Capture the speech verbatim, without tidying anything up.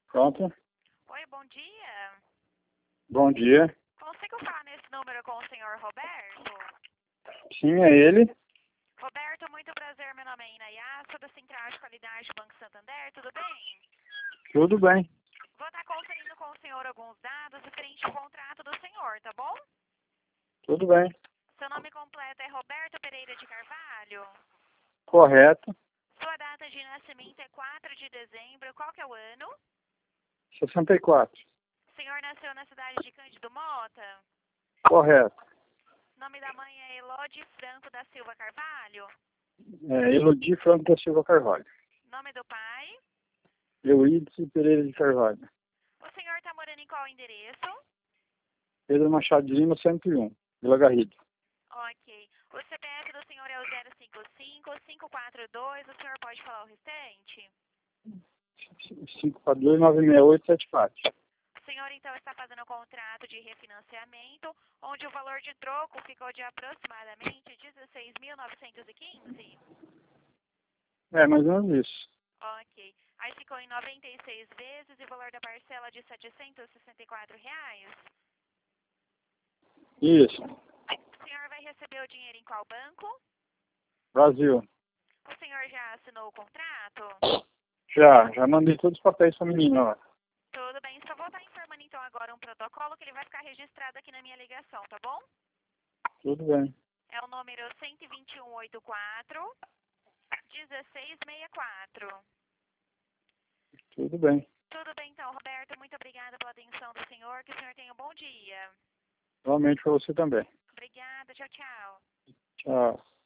Pronto. Oi, bom dia. Bom dia. Consigo falar nesse número com o senhor Roberto? Sim, é ele. Roberto, muito prazer. Meu nome é Inayá, sou da Central de Qualidade do Banco Santander. Tudo bem? Tudo bem. Vou estar conferindo com o senhor alguns dados referente ao contrato do senhor, tá bom? Tudo bem. Seu nome completo é Roberto Pereira de Carvalho. Correto. Sua data de nascimento é quatro de dezembro. Qual que é o ano? sessenta e quatro. O senhor nasceu na cidade de Cândido Mota? Correto. Nome da mãe é Elode Franco da Silva Carvalho. É, Elodi Franco da Silva Carvalho. Nome do pai? Euídice Pereira de Carvalho. O senhor está morando em qual endereço? Pedro Machado de Lima, cento e um. Vila Garrido. Ok. O C P F do senhor é o zero cinco cinco, cinco quatro dois. O senhor pode falar o restante? cinco quatro dois, nove seis oito, sete quatro. O senhor, então, está fazendo um contrato de refinanciamento, onde o valor de troco ficou de aproximadamente dezesseis mil novecentos e quinze? É, mais ou menos isso. Ok. Aí ficou em noventa e seis vezes e o valor da parcela de setecentos e sessenta e quatro reais? Isso. O senhor vai receber o dinheiro em qual banco? Brasil. O senhor já assinou o contrato? Já, já mandei todos os papéis para a menina, ó. Tudo bem, só vou estar informando então agora um protocolo que ele vai ficar registrado aqui na minha ligação, tá bom? Tudo bem. É o número cento e vinte e um, oitenta e quatro, dezesseis sessenta e quatro. Tudo bem. Tudo bem então, Roberto, muito obrigada pela atenção do senhor, que o senhor tenha um bom dia. Igualmente para você também. Obrigada, tchau, tchau. Tchau.